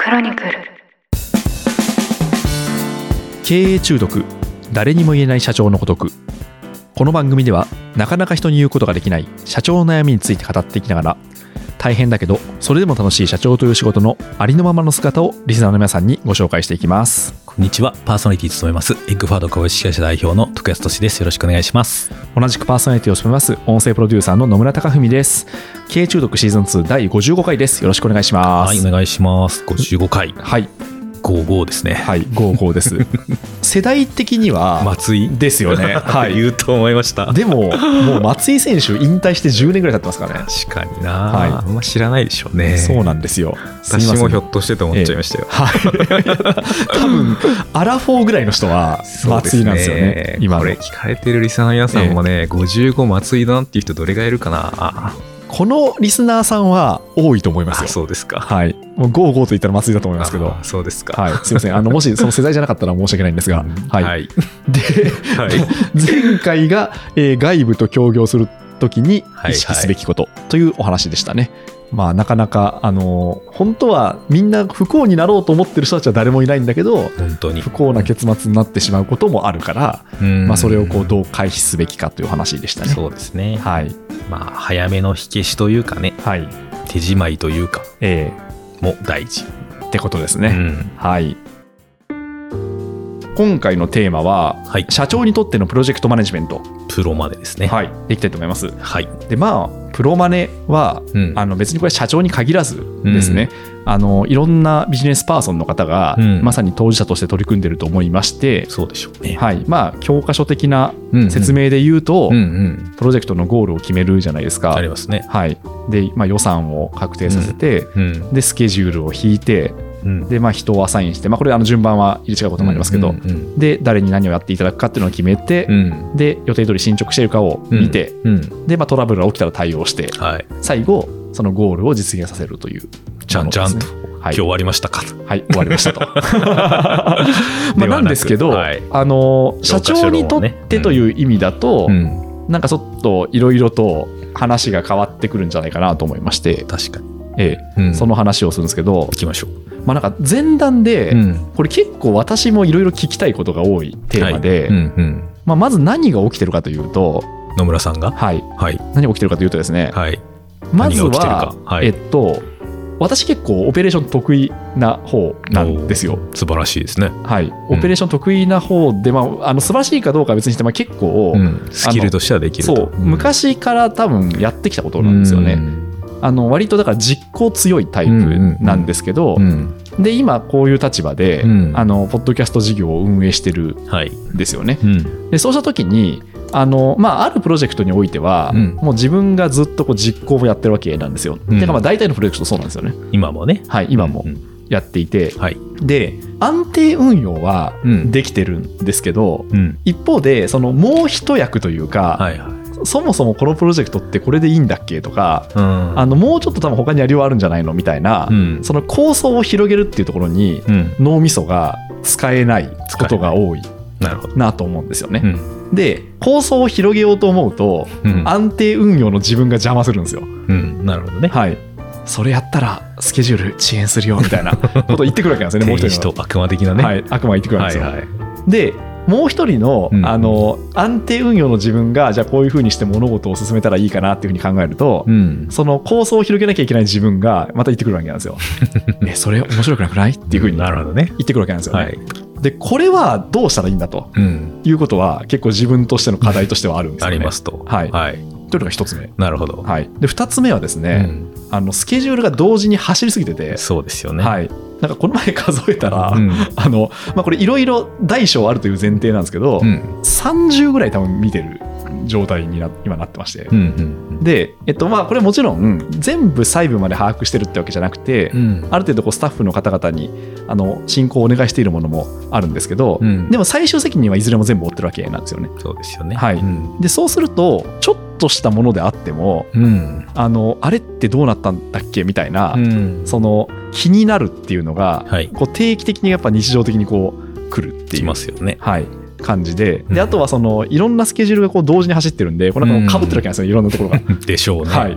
クロニクル。 経営中毒、誰にも言えない社長のごとく。この番組ではなかなか人に言うことができない社長の悩みについて語っていきながら、大変だけどそれでも楽しい社長という仕事のありのままの姿をリスナーの皆さんにご紹介していきます。 こんにちは。パーソナリティを務めますエッグファード株式会社代表の徳安俊です。よろしくお願いします。 同じくパーソナリティを務めます音声プロデューサーの野村貴文です。経営中毒シーズン2第55回です。よろしくお願いします。 はい、お願いします。55回。 はい、 55ですね。 はい、55です世代的には松井ですよねはい、 言うと思いました。 でももう松井選手引退して10年ぐらい経ってますからね。 確かにな、 はい、 あんま知らないでしょうね。 そうなんですよ。 私もひょっとしてと思っちゃいましたよ、 はい多分アラフォーぐらいの人は松井なんですよね。今これ聞かれてるリスナーの皆さんもね、55松井だなっていう人どれがいるかな。 このリスナーさんは多いと思いますよ。 そうですか。 はい。もう55と言ったら松井だと思いますけど。 そうですか。 はい。すいません。もしその世代じゃなかったら申し訳ないんですが。はい。はい、で、はい、前回が、外部と協業するときに意識すべきことというお話でしたね。まあなかなか本当はみんな不幸になろうと思ってる人たちは誰もいないんだけど、 本当に不幸な結末になってしまうこともあるから、まあそれをこうどう回避すべきかという話でしたね。 そうですね。 はい。 まあ早めの火消しというかね、はい、手仕舞いというか、も大事ってことですね。はい。今回のテーマは、はい、社長にとってのプロジェクトマネジメント。 プロマネですね。 はい。でいきたいと思います。 はい。 で、まあプロマネは、別にこれ社長に限らずですね、いろんなビジネスパーソンの方が、まさに当事者として取り組んでいると思いまして、 そうでしょうね。 はい。まあ教科書的な説明で言うと、プロジェクトのゴールを決めるじゃないですか。 ありますね。 はい。で、まあ、予算を確定させて、でスケジュールを引いて、でまあ、人をアサインして、まあ、これ順番は入れ違うこともありますけど、で誰に何をやっていただくかっていうのを決めて、で予定通り進捗しているかを見て、でまあ、トラブルが起きたら対応して、最後そのゴールを実現させるという、 じゃんじゃんと、今日終わりましたか。はい、 終わりましたとまあなんですけど、社長にとってという意味だと、なんかちょっといろいろと話が変わってくるんじゃないかなと思いまして、 確かに、 その話をするんですけど、 行きましょう。 まあ、なんか前段で、これ結構私もいろいろ聞きたいことが多いテーマで、まあ、まず何が起きてるかというと、 野村さんが、 はいはい、何が起きてるかというとですね、はい、まずは、はい、私結構オペレーション得意な方なんですよ。 素晴らしいですね。 はい、オペレーション得意な方で、まあ、素晴らしいかどうかは別にして、まあ、結構、 スキルとしてはできると。 そう、昔から多分やってきたことなんですよね。割とだから実行強いタイプなんですけど、で今こういう立場で、ポッドキャスト事業を運営してるんですよね。でそうした時にまあ、あるプロジェクトにおいては、もう自分がずっとこう実行をやってるわけなんですよ。てかまあ大体のプロジェクトそうなんですよね。 今もね。 はい、今もやっていて、で安定運用はできてるんですけど、一方でそのもう一役というか、そもそもこのプロジェクトってこれでいいんだっけとか、もうちょっと多分他にやりようあるんじゃないのみたいな、その構想を広げるっていうところに、脳みそが使えないことが多いなと思うんですよね。で構想を広げようと思うと、安定運用の自分が邪魔するんですよ。 なるほどね。 はい。それやったらスケジュール遅延するよみたいなことを言ってくるわけなんですよね。もう一人の悪魔的なね。 はい、悪魔が言ってくるわけですよ。でもう一人の、安定運用の自分がじゃあこういうふうにして物事を進めたらいいかなっていうふうに考えると、その構想を広げなきゃいけない自分がまた言ってくるわけなんですよ。それ面白くなくないっていうふうに言ってくるわけなんですよね。でこれはどうしたらいいんだと、いうことは結構自分としての課題としてはあるんですよね。 ありますと。 はい。というのが一つ目。 なるほど。 はい。で二つ目はですね、スケジュールが同時に走りすぎてて、 そうですよね。 はい。なんかこの前数えたら、まあ、これいろいろ大小あるという前提なんですけど、30ぐらい多分見てる状態に今なってまして、で、まあ、これもちろん全部細部まで把握してるってわけじゃなくて、ある程度こうスタッフの方々に進行をお願いしているものもあるんですけど、でも最終責任はいずれも全部負ってるわけなんですよね。 そうですよね。 はい。でそうするとちょっとしたものであっても、あれってどうなったんだっけみたいな、その気になるっていうのが、こう定期的にやっぱ日常的にこう来るっていう。 きますよね。 はい。感じで、あとはそのいろんなスケジュールがこう同時に走ってるんで、これなんか被ってるわけなんですよ、いろんなところが。 でしょうね。 はい。被って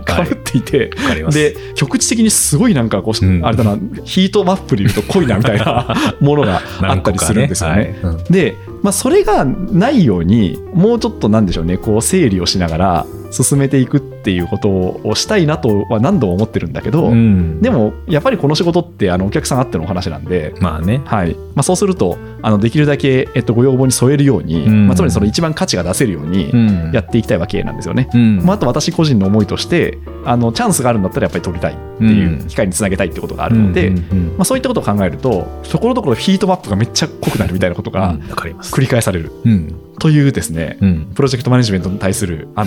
っていて、で局地的にすごいなんかこう、あれだな、ヒートマップでいうと濃いなみたいなものがあったりするんですよね。で、それがないようにもうちょっとなんでしょうね、こう整理をしながら進めていくっていうことをしたいなとは何度も思ってるんだけど、でもやっぱりこの仕事ってお客さんあってのお話なんで、そうするとできるだけご要望に添えるように、つまりその一番価値が出せるようにやっていきたいわけなんですよね。あと私個人の思いとしてチャンスがあるんだったらやっぱり取りたいっていう機会につなげたいってことがあるので、そういったことを考えるとところどころヒートマップがめっちゃ濃くなるみたいなことが繰り返されるというですね、プロジェクトマネジメントに対する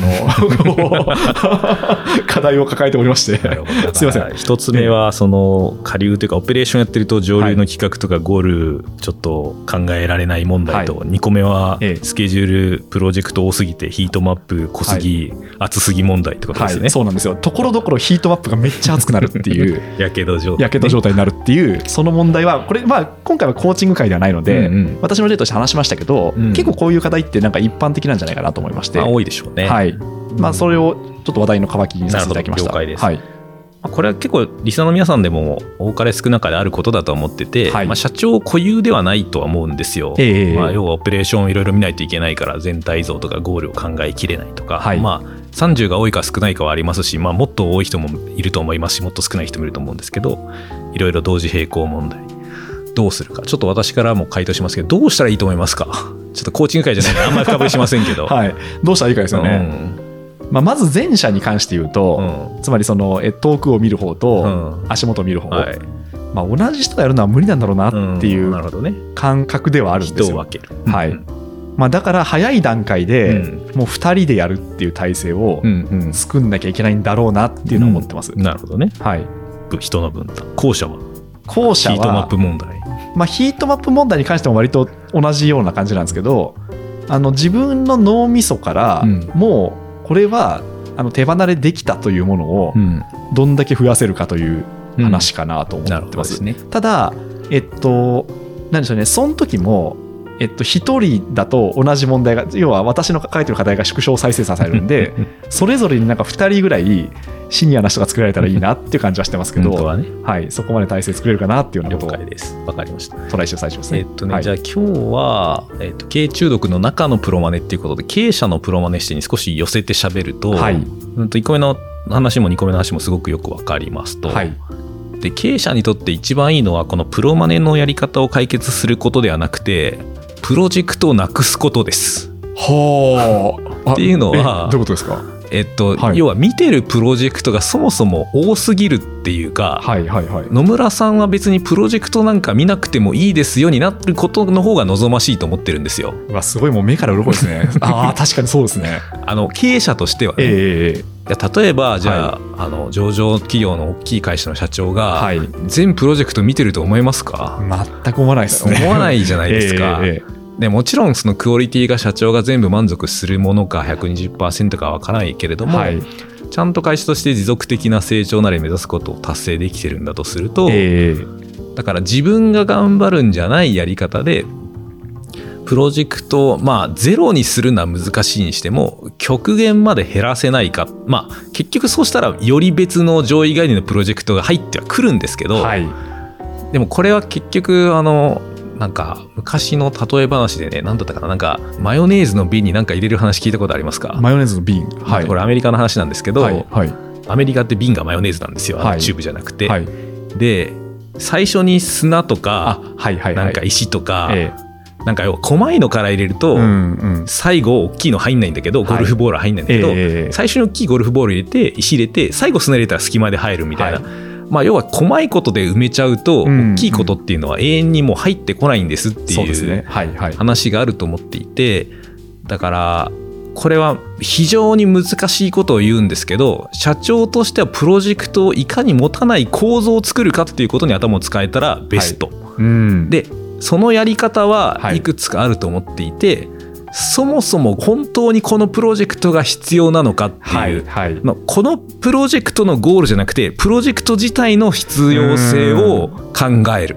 課題を抱えておりましてすいません。 一つ目はその下流というかオペレーションやってると上流の企画とかゴールちょっと考えられない問題と、2個目はスケジュールプロジェクト多すぎてヒートマップ濃すぎ、厚すぎ問題ってことですね。 そうなんですよ。ところどころヒートマップがめっちゃ熱くなるっていうやけど状態になるっていうその問題はこれ、今回はコーチング会ではないので、私の例として話しましたけど、結構こういう課題ってなんか一般的なんじゃないかなと思いまして、 多いでしょうね。 それをちょっと話題の渇きにさせていただきました。 了解です。これは結構リスナーの皆さんでも多かれ少なかれあることだと思ってて、社長固有ではないとは思うんですよ。要はオペレーションをいろいろ見ないといけないから全体像とかゴールを考えきれないとか、30が多いか少ないかはありますし、もっと多い人もいると思いますし、もっと少ない人もいると思うんですけど、いろいろ同時並行問題どうするか、ちょっと私からも回答しますけど、どうしたらいいと思いますか？ちょっとコーチング会じゃないのであんまり深掘りしませんけどどうしたらいいかですよね。まず前者に関して言うと、つまりその遠くを見る方と足元を見る方、同じ人がやるのは無理なんだろうなっていう感覚ではあるんですよ。 人を分ける。 だから早い段階でもう2人でやるっていう体制を作んなきゃいけないんだろうなっていうのを思ってます。 なるほどね。人の分担。後者はヒートマップ問題。 ヒートマップ問題に関しても割と同じような感じなんですけど、自分の脳みそからもうこれは手離れできたというものをどんだけ増やせるかという話かなと思ってます。ただ何でしょうね、その時も一人だと同じ問題が、要は私の抱えている課題が縮小再生産されるんでそれぞれになんか2人ぐらいシニアな人が作られたらいいなっていう感じはしてますけど、そこまで体制作れるかなっていうようなことをわかりました。 トライして最初ですね。 じゃあ今日は、経営中毒の中のプロマネっていうことで経営者のプロマネ視点に少し寄せて喋ると、1個目の話も2個目の話もすごくよくわかりますと、で経営者にとって一番いいのはこのプロマネのやり方を解決することではなくてプロジェクトをなくすことです。っていうのはどういうことですか？ 要は見てるプロジェクトがそもそも多すぎるっていうか、野村さんは別にプロジェクトなんか見なくてもいいですよになることの方が望ましいと思ってるんですよ。 すごいもう目から鱗ですね確かにそうですね。 経営者としてはね、例えばじゃあ、上場企業の大きい会社の社長が、全プロジェクト見てると思いますか？ 全く思わないですね。 思わないじゃないですか。でもちろんそのクオリティが社長が全部満足するものか 120% かわからないけれども、ちゃんと会社として持続的な成長なり目指すことを達成できてるんだとすると、だから自分が頑張るんじゃないやり方でプロジェクトをゼロにするのは難しいにしても極限まで減らせないか、結局そうしたらより別の上位概念のプロジェクトが入ってはくるんですけど、でもこれは結局なんか昔の例え話でね、何だったかな、なんかマヨネーズの瓶に何か入れる話聞いたことありますか？ マヨネーズの瓶、 これアメリカの話なんですけど、アメリカって瓶がマヨネーズなんですよ、チューブじゃなくて、で最初に砂とかなんか石とか、なんか要は細いのから入れると、最後大きいの入んないんだけど、ゴルフボールは入んないんだけど、最初に大きいゴルフボール入れて石入れて最後砂入れたら隙間で入るみたいな、要は細いことで埋めちゃうと、大きいことっていうのは永遠にもう入ってこないんですっていう話があると思っていて、だからこれは非常に難しいことを言うんですけど、社長としてはプロジェクトをいかに持たない構造を作るかっていうことに頭を使えたらベスト、でそのやり方はいくつかあると思っていて、そもそも本当にこのプロジェクトが必要なのかっていう、このプロジェクトのゴールじゃなくてプロジェクト自体の必要性を考える。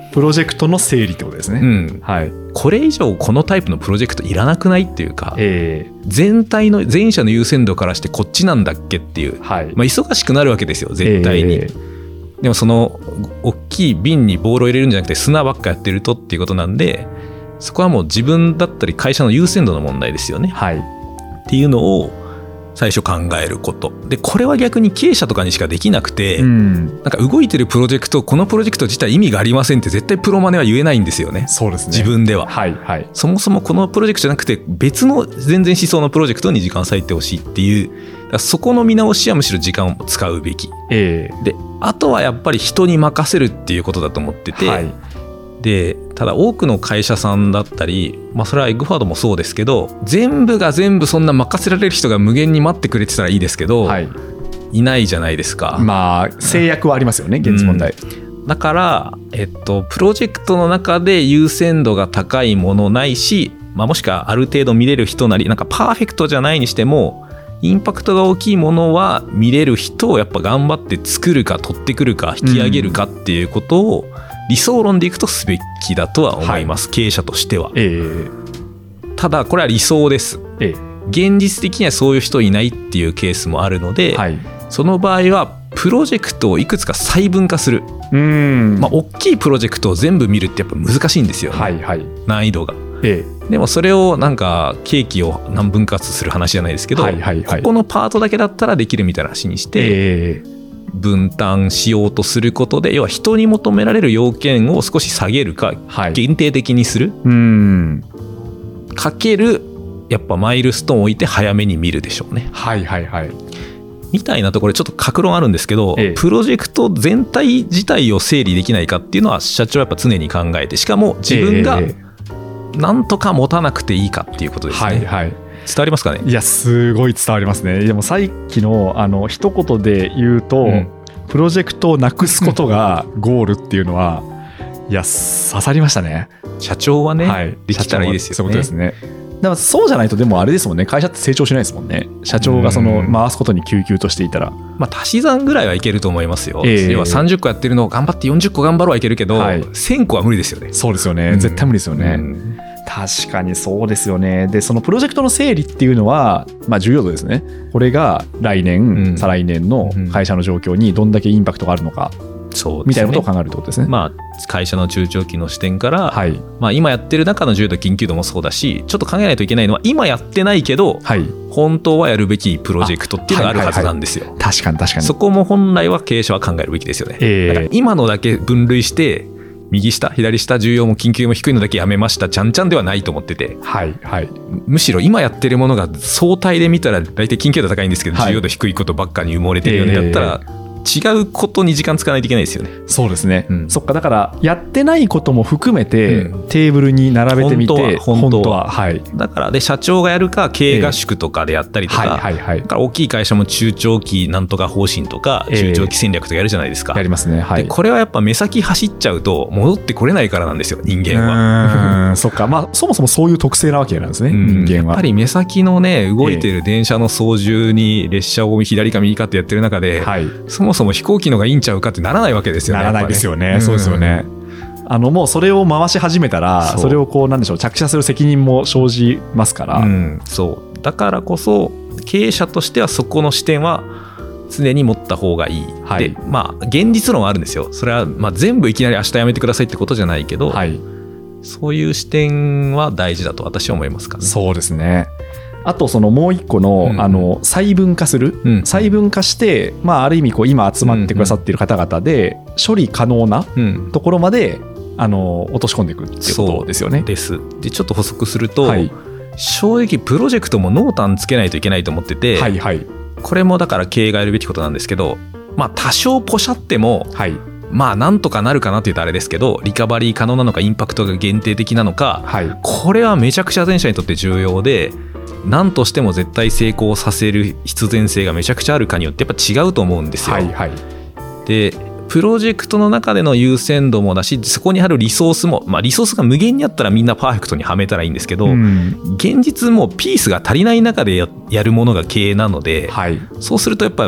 プロジェクトの整理ってことですね、 うんはい、これ以上このタイプのプロジェクトいらなくないっていうか、全体の全社の優先度からしてこっちなんだっけっていう、はいまあ、忙しくなるわけですよ絶対に、でもその大きい瓶にボールを入れるんじゃなくて砂ばっかやってるとっていうことなんで、そこはもう自分だったり会社の優先度の問題ですよね、はい、っていうのを最初考えることで、これは逆に経営者とかにしかできなくて、なんか動いてるプロジェクト、このプロジェクト自体意味がありませんって絶対プロマネは言えないんですよね。 そうですね、 自分では、 はいはい、 そもそもこのプロジェクトじゃなくて別の全然思想のプロジェクトに時間割いてほしいっていう、そこの見直しはむしろ時間を使うべき、であとはやっぱり人に任せるっていうことだと思ってて、はい、でただ多くの会社さんだったり、まあ、それはエッグフォワードもそうですけど、全部が全部そんな任せられる人が無限に待ってくれてたらいいですけど、はい、いないじゃないですか。 まあ制約はありますよね、現実問題、 だから、プロジェクトの中で優先度が高いものないし、まあ、もしくはある程度見れる人なり、なんかパーフェクトじゃないにしてもインパクトが大きいものは見れる人をやっぱ頑張って作るか取ってくるか引き上げるかっていうことを、理想論でいくとすべきだとは思います、はい、経営者としては、ただこれは理想です、現実的にはそういう人いないっていうケースもあるので、はい、その場合はプロジェクトをいくつか細分化する。まあ、大きいプロジェクトを全部見るってやっぱ難しいんですよね、はいはい、難易度が、でもそれをなんかケーキを何分割する話じゃないですけど、はいはいはい、ここのパートだけだったらできるみたいな話にして、分担しようとすることで、要は人に求められる要件を少し下げるか、限定的にする、かけるやっぱマイルストーンを置いて早めに見るでしょうね、はいはいはい、みたいなところでちょっと各論あるんですけど、プロジェクト全体自体を整理できないかっていうのは社長はやっぱ常に考えて、しかも自分がなんとか持たなくていいかっていうことですね、はいはい、伝わりますかね。 いやすごい伝わりますね。でもさっきの一言で言うと、プロジェクトをなくすことがゴールっていうのは、いや刺さりましたね。 社長はね、はい、できたらいいですよね。 そういうことですね。だからそうじゃないとでもあれですもんね、会社って成長しないですもんね。社長がその回すことに救急としていたら、 まあ、足し算ぐらいはいけると思いますよ、要は30個やってるのを頑張って40個頑張ろうはいけるけど、はい、1000個は無理ですよね。 そうですよね、絶対無理ですよね、確かにそうですよね。でそのプロジェクトの整理っていうのは、まあ、重要度ですね。これが来年、再来年の会社の状況にどんだけインパクトがあるのか、そうですね、みたいなことを考えるってことですね。 まあ、会社の中長期の視点から、はい、まあ、今やってる中の重要度緊急度もそうだし、ちょっと考えないといけないのは今やってないけど、はい、本当はやるべきプロジェクトっていうのがあるはずなんですよ、はいはいはい、 確かに確かに。そこも本来は経営者は考えるべきですよね、だから今のだけ分類して右下左下重要も緊急も低いのだけやめましたちゃんちゃんではないと思ってて、はいはい、むしろ今やってるものが相対で見たら大体緊急度高いんですけど、重要度低いことばっかに埋もれてるようにだったら、違うことに時間使わないといけないですよね。 そうですね、そっか。だからやってないことも含めて、テーブルに並べてみて、 本当は、はい、だからで社長がやるか経営合宿とかでやったりとか、はいはいはい、だから大きい会社も中長期なんとか方針とか、中長期戦略とかやるじゃないですか、 やりますね、はい、 でこれはやっぱ目先走っちゃうと戻ってこれないからなんですよ、人間は。 そっか、まあ、そもそもそういう特性なわけなんですね、人間は。 やっぱり目先のね、動いてる電車の操縦に列車を左か右かってやってる中で、そもそも飛行機のがいいんちゃうかってならないわけですよね。 ならないですよね、そうですよね。もうそれを回し始めたら、それをこうなんでしょう、着車する責任も生じますから、 そうだからこそ経営者としてはそこの視点は常に持った方がいい、はい、でまあ現実論はあるんですよ。それはまあ全部いきなり明日やめてくださいってことじゃないけど、はい、そういう視点は大事だと私は思いますかね。 そうですね。あとそのもう一個の、細分化する、細分化して、まあ、ある意味こう今集まってくださっている方々で処理可能なところまで、落とし込んでいくっていうことですよね。 でちょっと補足すると、はい、正直プロジェクトも濃淡つけないといけないと思ってて、はいはい、これもだから経営がやるべきことなんですけど、まあ、多少ポシャっても、はい、まあなんとかなるかなって言うとあれですけど、リカバリー可能なのかインパクトが限定的なのか、はい、これはめちゃくちゃ前者にとって重要で、何としても絶対成功させる必然性がめちゃくちゃあるかによってやっぱ違うと思うんですよ、はいはい、でプロジェクトの中での優先度もだし、そこにあるリソースも、まあ、リソースが無限にあったらみんなパーフェクトにはめたらいいんですけど、現実もピースが足りない中で やるものが経営なので、はい、そうするとやっぱ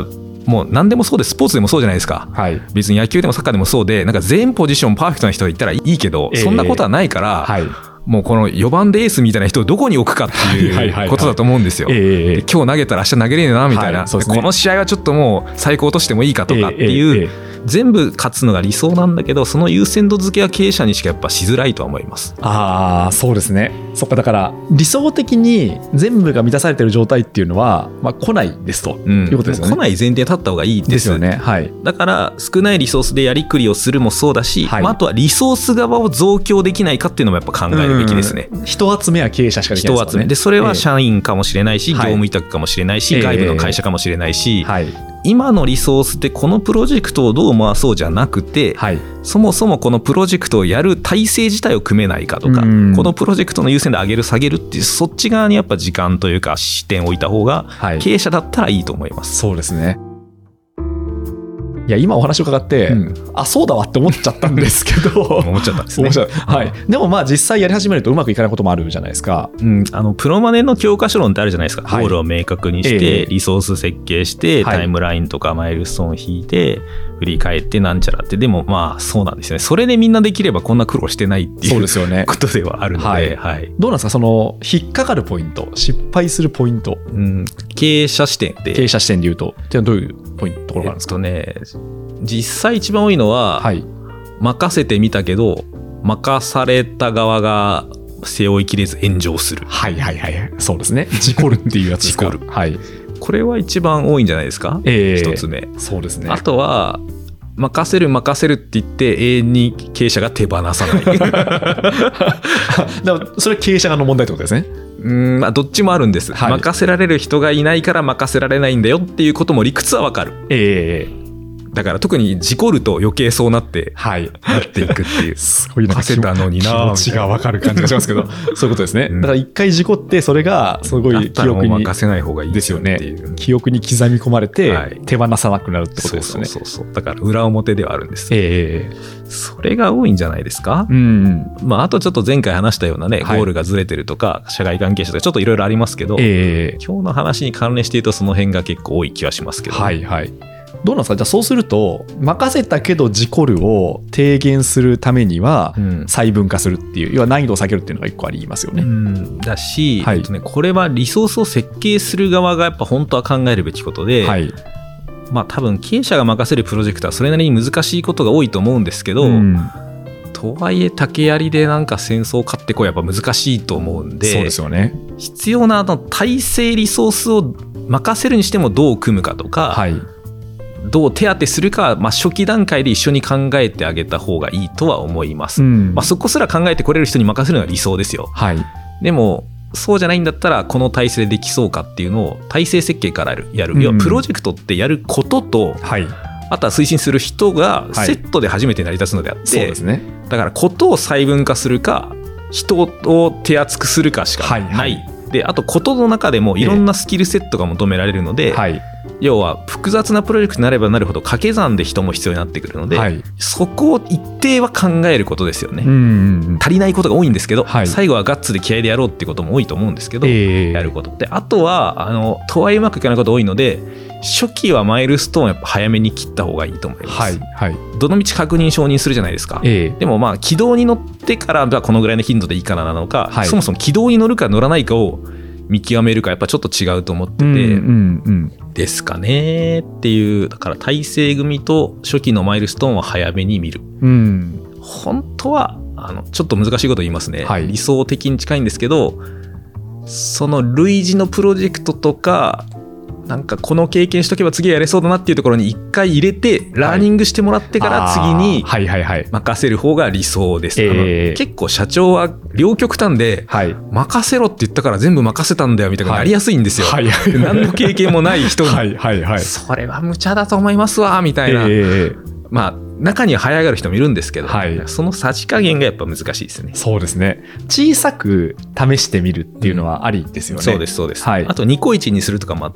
もう何でもそうでスポーツでもそうじゃないですか、はい、別に野球でもサッカーでもそうでなんか全ポジションパーフェクトな人がいたらいいけど、そんなことはないから、はい、もうこの4番でエースみたいな人をどこに置くかっていうことだと思うんですよ。で今日投げたら明日投げれねえなみたいな、はいね、この試合はちょっともう最高落としてもいいかとかっていう、全部勝つのが理想なんだけど、その優先度付けは経営者にしかやっぱしづらいとは思います。 ああ、そうですね。そっか、だから理想的に全部が満たされてる状態っていうのは、まあ、来ないですと、いうことですよね。 来ない前提に立った方がいいですよね。はい、だから少ないリソースでやりくりをするもそうだし、はい、まあ、あとはリソース側を増強できないかっていうのもやっぱ考えるべきですね。 人集めは経営者しかできないですよね。 人集めで、それは社員かもしれないし、業務委託かもしれないし、外部の会社かもしれないし、今のリソースでこのプロジェクトをどう回そうじゃなくて、はい、そもそもこのプロジェクトをやる体制自体を組めないかとか、このプロジェクトの優先度を上げる下げるっていう、そっち側にやっぱ時間というか視点を置いた方が経営者だったらいいと思います。 そうですね。いや今お話を伺って、あそうだわって思っちゃったんですけど思っちゃったんですね。 はい、でもまあ実際やり始めるとうまくいかないこともあるじゃないですか。 プロマネの教科書論ってあるじゃないですか。ゴールを明確にして、リソース設計して、タイムラインとかマイルストーンを引いて振り返ってなんちゃらって。でもまあそうなんですよね。それでみんなできればこんな苦労してないっていうことではあるので、 どうなんですか、その引っかかるポイント、失敗するポイント、 経営者視点で言うとってどういうポイントところがあるんですか。 実際一番多いのは、任せてみたけど任された側が背負いきれず炎上する。 そうですね。事故るっていうやつですか。 これは一番多いんじゃないですか。一つ目。 そうですね。 あとは任せるって言って永遠に経営者が手放さないだからそれは経営者側の問題ってことですね。 まあ、どっちもあるんです、任せられる人がいないから任せられないんだよっていうことも理屈はわかる。だから特に事故ると余計そうなって、なっていくっていうすごいなんかせたのにな気持ちがわかる感じがしますけどそういうことですね。だから一回事故ってそれがすごい記憶に任せない方がいいですよねっていう、 記憶に刻み込まれて手放さなくなるってことですよね。 そうだから裏表ではあるんです、それが多いんじゃないですか。まあ、あとちょっと前回話したようなね、ゴールがずれてるとか社外関係者とかちょっといろいろありますけど、今日の話に関連して言うとその辺が結構多い気はしますけど、 どうなんですか。じゃあそうすると任せたけど事故るを低減するためには細分化するっていう、要は難易度を下げるっていうのが一個ありますよね。 だし、これはリソースを設計する側がやっぱ本当は考えるべきことで、まあ多分経営者が任せるプロジェクトはそれなりに難しいことが多いと思うんですけど、とはいえ竹槍でなんか戦争を勝ってこいやっぱ難しいと思うんで、 そうですよね。 必要な体制リソースを任せるにしてもどう組むかとか、どう手当てするかは、まあ、初期段階で一緒に考えてあげた方がいいとは思います、まあ、そこすら考えてこれる人に任せるのが理想ですよ、でもそうじゃないんだったらこの体制でできそうかっていうのを体制設計からやる、要はプロジェクトってやることと、あとは推進する人がセットで初めて成り立つのであって、だからことを細分化するか人を手厚くするかしかない、であとことの中でもいろんなスキルセットが求められるので、要は複雑なプロジェクトになればなるほど掛け算で人も必要になってくるので、そこを一定は考えることですよね。足りないことが多いんですけど、最後はガッツで気合でやろうっていうことも多いと思うんですけど、やることで、あとはとはいえうまくいかないこと多いので、初期はマイルストーンをやっぱ早めに切った方がいいと思います、どのみち確認承認するじゃないですか、でもまあ軌道に乗ってからこのぐらいの頻度でいいかなのか、そもそも軌道に乗るか乗らないかを見極めるかやっぱちょっと違うと思ってて、ですかねっていう。だから体制組と初期のマイルストーンは早めに見る、本当はちょっと難しいこと言いますね、理想的に近いんですけど、その類似のプロジェクトとかなんかこの経験しとけば次はやれそうだなっていうところに一回入れてラーニングしてもらってから次に任せる方が理想です、結構社長は両極端で、任せろって言ったから全部任せたんだよみたいになりやすいんですよ、何の経験もない人にそれは無茶だと思いますわみたいな、まあ中には早上がる人もいるんですけど、そのさじ加減がやっぱ難しいですね。 そうですね。小さく試してみるっていうのはありですよね。 そうです、あとニコイチにするとかもあって、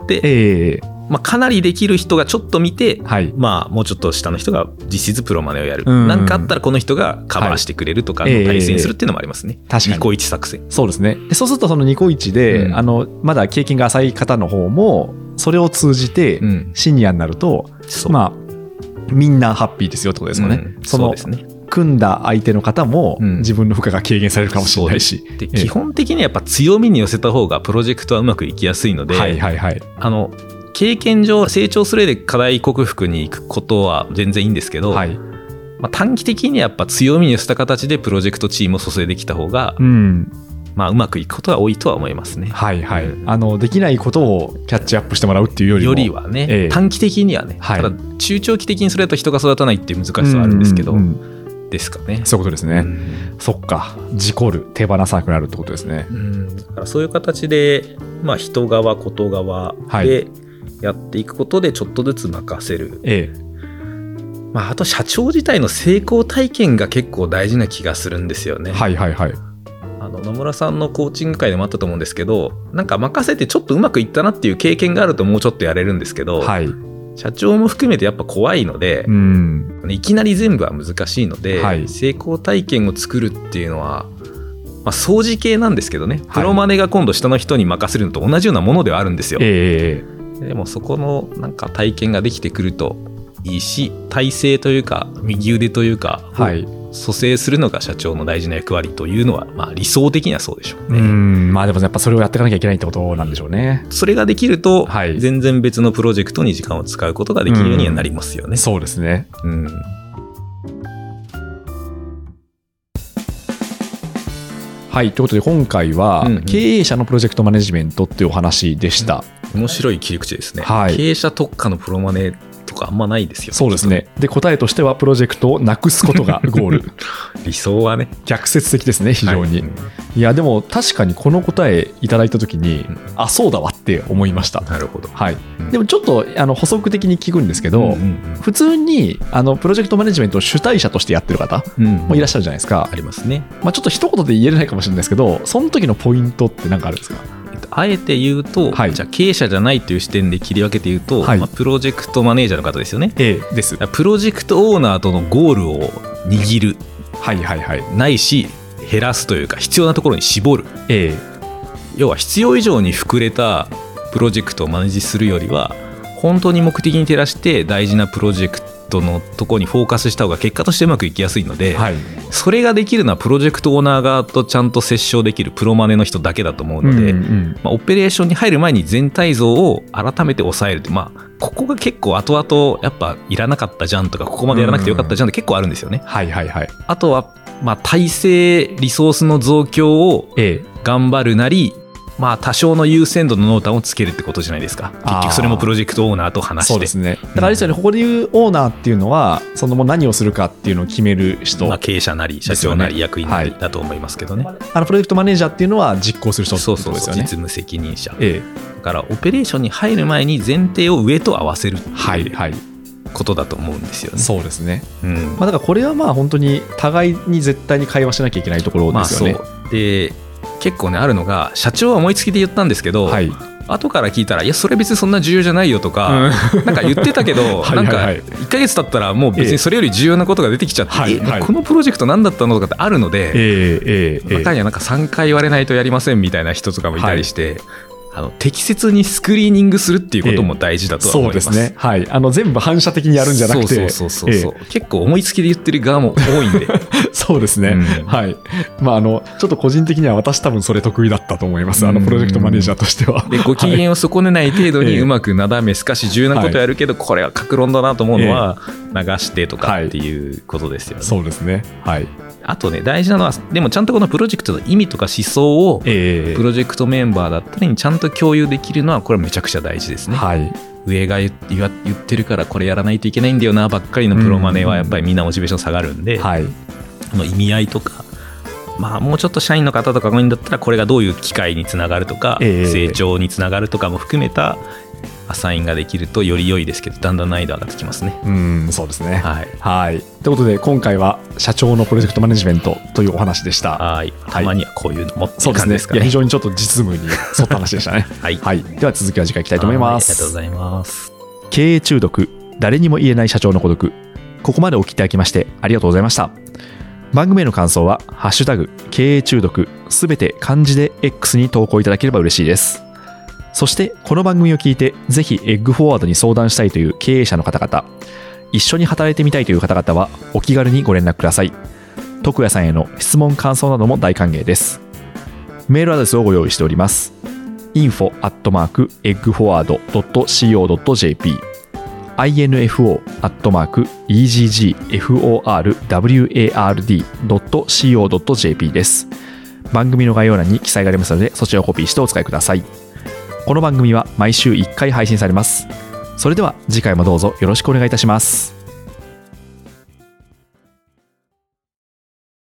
まあ、かなりできる人がちょっと見て、まあ、もうちょっと下の人が実質プロマネをやる、なんかあったらこの人がカバーしてくれるとかの体制にするっていうのもありますね、 確かにニコイチ作戦。 そうですね。でそうするとそのニコイチで、まだ経験が浅い方の方もそれを通じてシニアになると、まあみんなハッピーですよってことですよね。 そうですね。 組んだ相手の方も自分の負荷が軽減されるかもしれないし、 で基本的にはやっぱ強みに寄せた方がプロジェクトはうまくいきやすいので、経験上成長する上で課題克服に行くことは全然いいんですけど、まあ、短期的にやっぱ強みに寄せた形でプロジェクトチームを蘇生できた方が、まあ、うまくいくことは多いとは思いますね。 できないことをキャッチアップしてもらうっていうよりはね、 短期的にはね、ただ中長期的にそれだと人が育たないっていう難しさはあるんですけど、ですかね。 そういうことですね。そっか、事故る、手放さなくなるってことですね。 だからそういう形で、まあ、人側こと側でやっていくことでちょっとずつ任せる。まあ、あと社長自体の成功体験が結構大事な気がするんですよね。野村さんのコーチング会でもあったと思うんですけど、なんか任せてちょっとうまくいったなっていう経験があるともうちょっとやれるんですけど、社長も含めてやっぱ怖いので、いきなり全部は難しいので、成功体験を作るっていうのは、まあ、掃除系なんですけどね、プロマネが今度下の人に任せるのと同じようなものではあるんですよ。でもそこのなんか体験ができてくるといいし、体制というか右腕というか、蘇生するのが社長の大事な役割というのは、まあ、理想的にはそうでしょうね。 まあでもやっぱそれをやっていかなきゃいけないってことなんでしょうね。 それができると、全然別のプロジェクトに時間を使うことができるようにはなりますよね。 そうですね。はい、ということで今回は経営者のプロジェクトマネジメントっていうお話でした。 面白い切り口ですね。経営者特化のプロマネとかあんまないですよね。 そうですね。で、答えとしてはプロジェクトをなくすことがゴール。 理想はね、 逆説的ですね、非常に。いやでも確かにこの答えいただいた時に、あ、そうだわって思いました。 なるほど。 でもちょっと補足的に聞くんですけど、普通にプロジェクトマネジメントを主体者としてやってる方もいらっしゃるじゃないですか。 ありますね。 まあ、ちょっと一言で言えないかもしれないですけど、その時のポイントって何かあるんですか？ あえて言うと、じゃあ経営者じゃないという視点で切り分けて言うと、プロジェクトマネージャーの方ですよね。 です。 プロジェクトオーナーとのゴールを握る、ないし減らすというか必要なところに絞る、要は必要以上に膨れたプロジェクトをマネージするよりは、本当に目的に照らして大事なプロジェクトのところにフォーカスした方が結果としてうまくいきやすいので、それができるのはプロジェクトオーナー側とちゃんと折衝できるプロマネの人だけだと思うので、オペレーションに入る前に全体像を改めて抑えると、ここが結構後々やっぱいらなかったじゃんとか、ここまでやらなくてよかったじゃんって結構あるんですよね。あとは体制リソースの増強を頑張るなり、多少の優先度の濃淡をつけるってことじゃないですか。結局それもプロジェクトオーナーと話して。 そうですね。だからあれですよね、ここでいうオーナーっていうのはそのもう何をするかっていうのを決める人、 経営者なり社長なり役員なりだと思いますけどね。 プロジェクトマネージャーっていうのは実行する人ってことですよね。 実務責任者、だからオペレーションに入る前に前提を上と合わせるっていうことだと思うんですよね。 そうですね。だからこれは本当に互いに絶対に会話しなきゃいけないところですよね。 で結構ねあるのが、社長は思いつきで言ったんですけど、後から聞いたら、いやそれ別にそんな重要じゃないよとか、なんか言ってたけどなんか1ヶ月経ったらもう別にそれより重要なことが出てきちゃって、このプロジェクト何だったのとかってあるので、中にはなんか3回言われないとやりませんみたいな人とかもいたりして、適切にスクリーニングするっていうことも大事だとは思います。 そうですね。全部反射的にやるんじゃなくて、 結構思いつきで言ってる側も多いんで。 そうですね。ちょっと個人的には私多分それ得意だったと思います。プロジェクトマネージャーとしては。 で、ご機嫌を損ねない程度にうまくなだめすかし、重要なことやるけど、これは格論だなと思うのは流してとかっていうことですよね。 そうですね。 あとね、大事なのは、でもちゃんとこのプロジェクトの意味とか思想を、プロジェクトメンバーだったりにちゃんと共有できるのは、これはめちゃくちゃ大事ですね。上が言ってるからこれやらないといけないんだよなばっかりのプロマネはやっぱりみんなモチベーション下がるんで、意味合いとか、もうちょっと社員の方とかがいいんだったら、これがどういう機会につながるとか、成長につながるとかも含めたアサインができるとより良いですけど、だんだん難易度上がってきますね。 そうですね。ということで今回は社長のプロジェクトマネジメントというお話でした。 たまにはこういうのもっていう感じですかね。 非常にちょっと実務に沿った話でしたね。では続きは次回いきたいと思います。 ありがとうございます。 経営中毒、誰にも言えない社長の孤独。ここまでお聞きいただきましてありがとうございました。番組への感想はハッシュタグ経営中毒すべて漢字で X に投稿いただければ嬉しいです。 そしてこの番組を聞いてぜひエッグフォワードに相談したいという経営者の方々、一緒に働いてみたいという方々はお気軽にご連絡ください。徳谷さんへの質問感想なども大歓迎です。メールアドレスをご用意しております。info@eggforward.co.jp info@eggforward.co.jp です。番組の概要欄に記載がありますので、そちらをコピーしてお使いください。この番組は毎週1回配信されます。それでは次回もどうぞよろしくお願いいたします。